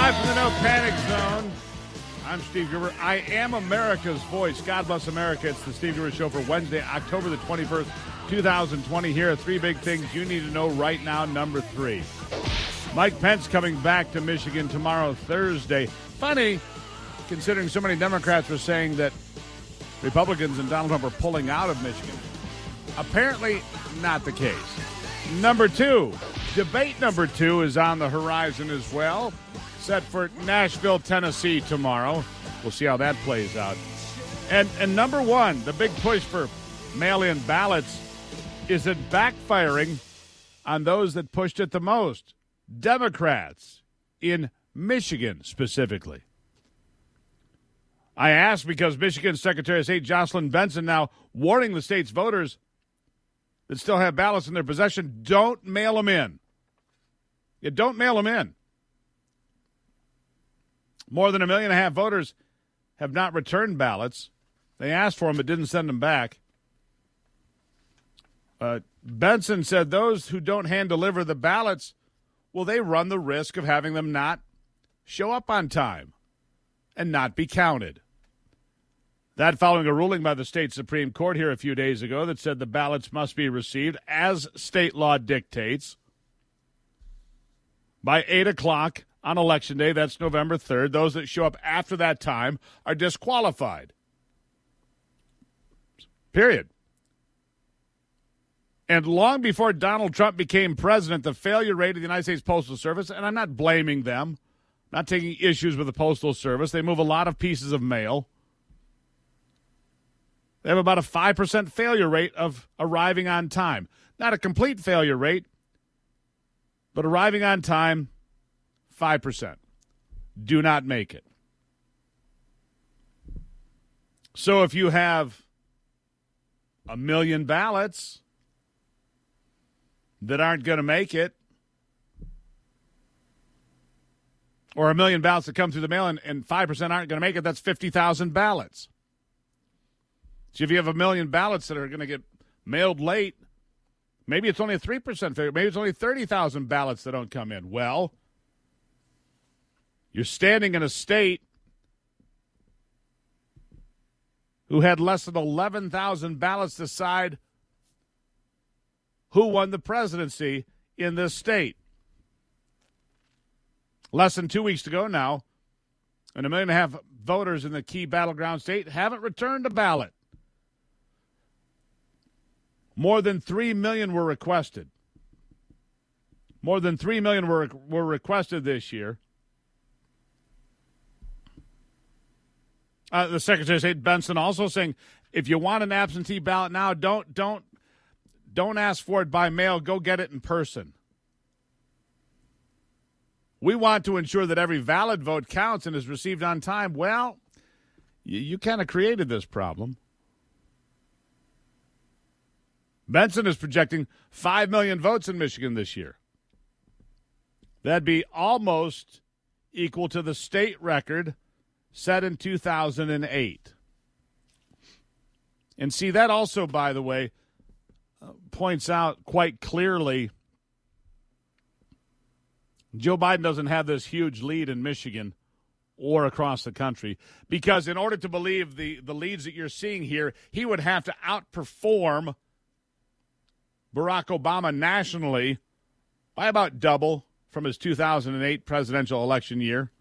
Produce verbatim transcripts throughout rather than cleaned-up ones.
Live from the No Panic Zone. I'm Steve Gruber. I am America's voice. God bless America. It's the Steve Gruber Show for Wednesday, October the twenty-first, twenty twenty. Here are three big things you need to know right now. Number three, Mike Pence coming back to Michigan tomorrow, Thursday. Funny, considering so many Democrats were saying that Republicans and Donald Trump are pulling out of Michigan. Apparently not the case. Number two, debate number two is on the horizon as well. Set for Nashville, Tennessee tomorrow. We'll see how that plays out. And and number one, the big push for mail-in ballots, is it backfiring on those that pushed it the most? Democrats in Michigan specifically. I ask because Michigan Secretary of State Jocelyn Benson now warning the state's voters that still have ballots in their possession, don't mail them in. You don't mail them in. More than a million and a half voters have not returned ballots. They asked for them but didn't send them back. Uh, Benson said those who don't hand-deliver the ballots, well, they run the risk of having them not show up on time and not be counted. That following a ruling by the state Supreme Court here a few days ago that said the ballots must be received, as state law dictates, by eight o'clock on Election Day. That's November third. Those that show up after that time are disqualified. Period. And long before Donald Trump became president, the failure rate of the United States Postal Service, and I'm not blaming them, not taking issues with the Postal Service. They move a lot of pieces of mail. They have about a five percent failure rate of arriving on time. Not a complete failure rate, but arriving on time, five percent. Do not make it. So if you have a million ballots that aren't going to make it, or a million ballots that come through the mail and, and five percent aren't going to make it, that's fifty thousand ballots. So if you have a million ballots that are going to get mailed late, maybe it's only a three percent figure. Maybe it's only thirty thousand ballots that don't come in. Well, you're standing in a state who had less than eleven thousand ballots decide who won the presidency in this state. Less than two weeks to go now, and a million and a half voters in the key battleground state haven't returned a ballot. More than three million were requested. More than three million were were requested this year. Uh, the Secretary of State Benson also saying, if you want an absentee ballot now, don't don't don't ask for it by mail. Go get it in person. We want to ensure that every valid vote counts and is received on time. Well, you, you kind of created this problem. Benson is projecting five million votes in Michigan this year. That'd be almost equal to the state record set in two thousand eight. And see, that also, by the way, uh, points out quite clearly Joe Biden doesn't have this huge lead in Michigan or across the country, because in order to believe the, the leads that you're seeing here, he would have to outperform Barack Obama nationally by about double from his two thousand eight presidential election year.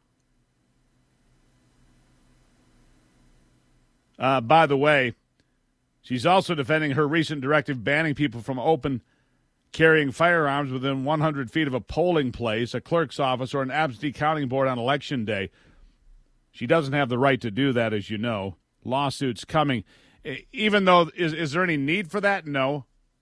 Uh, by the way, she's also defending her recent directive banning people from open carrying firearms within one hundred feet of a polling place, a clerk's office, or an absentee counting board on Election Day. She doesn't have the right to do that, as you know. Lawsuits coming. Even though, is, is there any need for that? No.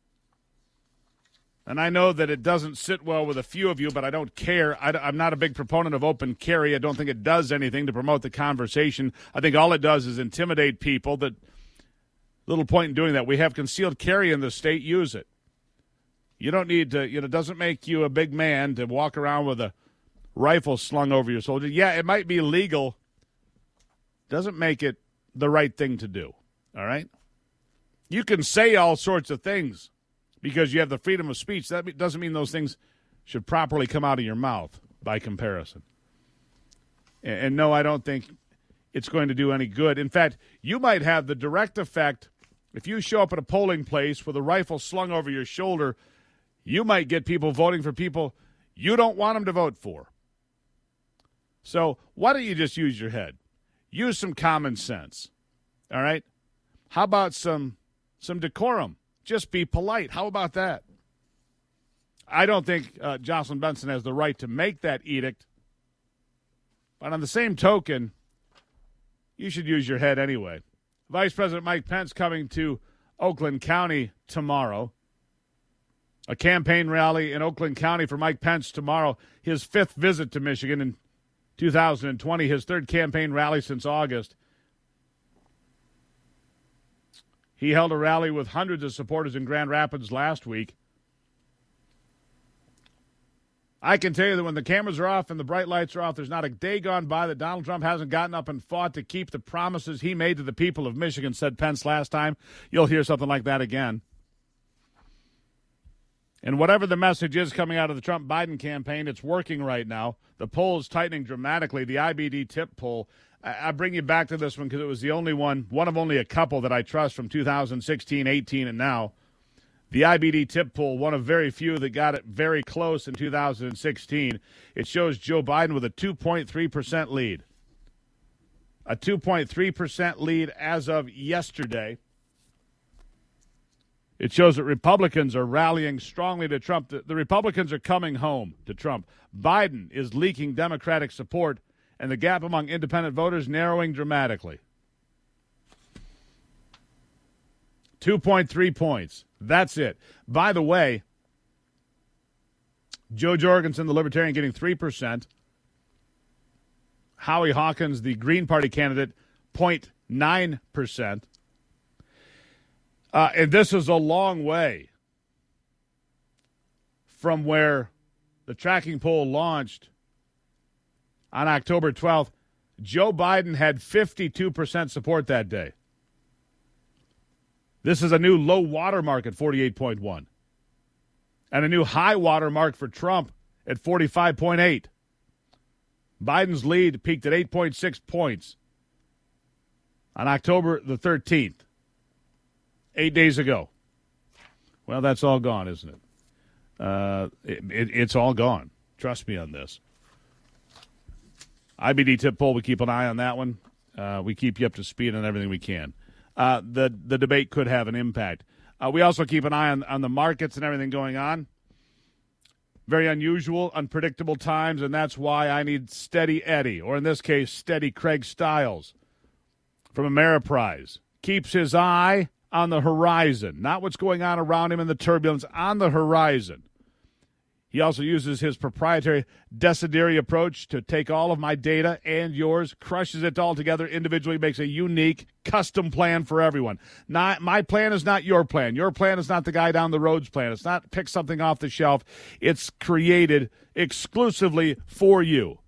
And I know that it doesn't sit well with a few of you, but I don't care. I, I'm not a big proponent of open carry. I don't think it does anything to promote the conversation. I think all it does is intimidate people. That little point in doing that. We have concealed carry in the state. Use it. You don't need to, you know, it doesn't make you a big man to walk around with a rifle slung over your shoulder. Yeah, it might be legal. Doesn't make it the right thing to do. All right? You can say all sorts of things because you have the freedom of speech. That doesn't mean those things should properly come out of your mouth by comparison. And, and no, I don't think it's going to do any good. In fact, you might have the direct effect if you show up at a polling place with a rifle slung over your shoulder. You might get people voting for people you don't want them to vote for. So why don't you just use your head? Use some common sense, all right? How about some some decorum? Just be polite. How about that? I don't think uh, Jocelyn Benson has the right to make that edict. But on the same token, you should use your head anyway. Vice President Mike Pence coming to Oakland County tomorrow. A campaign rally in Oakland County for Mike Pence tomorrow. His fifth visit to Michigan in two thousand twenty, his third campaign rally since August. He held a rally with hundreds of supporters in Grand Rapids last week. I can tell you that when the cameras are off and the bright lights are off, there's not a day gone by that Donald Trump hasn't gotten up and fought to keep the promises he made to the people of Michigan, said Pence last time. You'll hear something like that again. And whatever the message is coming out of the Trump-Biden campaign, it's working right now. The poll is tightening dramatically. The I B D tip poll, I, I bring you back to this one because it was the only one, one of only a couple that I trust from two thousand sixteen, eighteen, and now. The I B D tip poll, one of very few that got it very close in two thousand sixteen. It shows Joe Biden with a two point three percent lead. A two point three percent lead as of yesterday. It shows that Republicans are rallying strongly to Trump. The, the Republicans are coming home to Trump. Biden is leaking Democratic support, and the gap among independent voters narrowing dramatically. two point three points. That's it. By the way, Joe Jorgensen, the Libertarian, getting three percent. Howie Hawkins, the Green Party candidate, zero point nine percent. Uh, and this is a long way from where the tracking poll launched on October twelfth. Joe Biden had fifty-two percent support that day. This is a new low water mark at forty-eight point one. And a new high water mark for Trump at forty-five point eight. Biden's lead peaked at eight point six points on October the thirteenth. Eight days ago. Well, that's all gone, isn't it? Uh, it, it it's all gone. Trust me on this. I B D tip poll, we keep an eye on that one. Uh, we keep you up to speed on everything we can. Uh, the, the debate could have an impact. Uh, we also keep an eye on, on the markets and everything going on. Very unusual, unpredictable times, and that's why I need Steady Eddie, or in this case, Steady Craig Stiles from Ameriprise. Keeps his eye on the horizon, not what's going on around him in the turbulence, on the horizon. He also uses his proprietary Desideri approach to take all of my data and yours, crushes it all together individually, makes a unique, custom plan for everyone. Not, my plan is not your plan. Your plan is not the guy down the road's plan. It's not pick something off the shelf. It's created exclusively for you.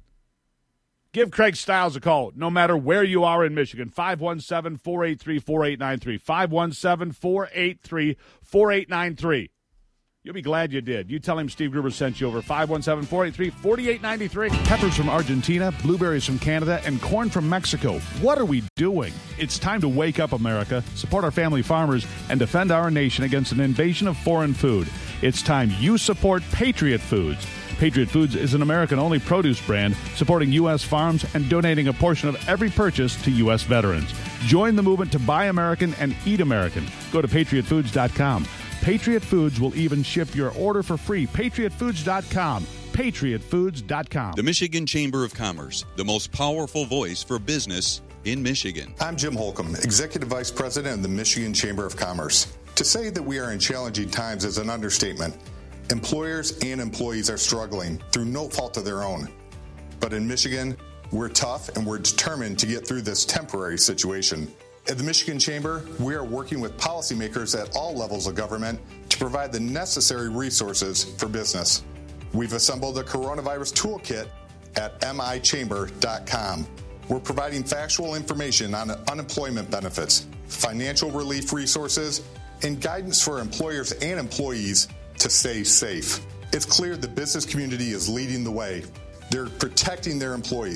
Give Craig Stiles a call, no matter where you are in Michigan, five one seven, four eight three, four eight nine three, five one seven, four eight three, four eight nine three. You'll be glad you did. You tell him Steve Gruber sent you over, five one seven, four eight three, four eight nine three. Peppers from Argentina, blueberries from Canada, and corn from Mexico. What are we doing? It's time to wake up, America, support our family farmers, and defend our nation against an invasion of foreign food. It's time you support Patriot Foods. Patriot Foods is an American-only produce brand supporting U S farms and donating a portion of every purchase to U S veterans. Join the movement to buy American and eat American. Go to patriot foods dot com. Patriot Foods will even ship your order for free. patriot foods dot com. patriot foods dot com. The Michigan Chamber of Commerce, the most powerful voice for business in Michigan. I'm Jim Holcomb, Executive Vice President of the Michigan Chamber of Commerce. To say that we are in challenging times is an understatement. Employers and employees are struggling through no fault of their own. But in Michigan, we're tough and we're determined to get through this temporary situation. At the Michigan Chamber, we are working with policymakers at all levels of government to provide the necessary resources for business. We've assembled a coronavirus toolkit at m i chamber dot com. We're providing factual information on unemployment benefits, financial relief resources, and guidance for employers and employees to stay safe. It's clear the business community is leading the way. They're protecting their employees.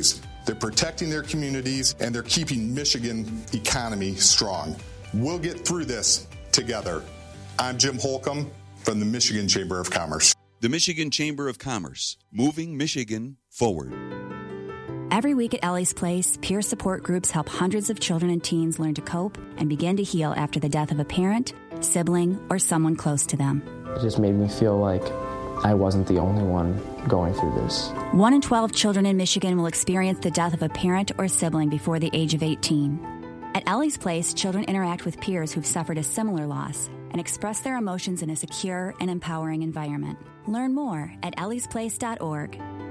They're protecting their communities, and they're keeping Michigan economy strong. We'll get through this together. I'm Jim Holcomb from the Michigan Chamber of Commerce. The Michigan Chamber of Commerce, moving Michigan forward. Every week at Ellie's Place, peer support groups help hundreds of children and teens learn to cope and begin to heal after the death of a parent, sibling, or someone close to them. It just made me feel like I wasn't the only one going through this. One in twelve children in Michigan will experience the death of a parent or sibling before the age of eighteen. At Ellie's Place, children interact with peers who've suffered a similar loss and express their emotions in a secure and empowering environment. Learn more at ellies place dot org.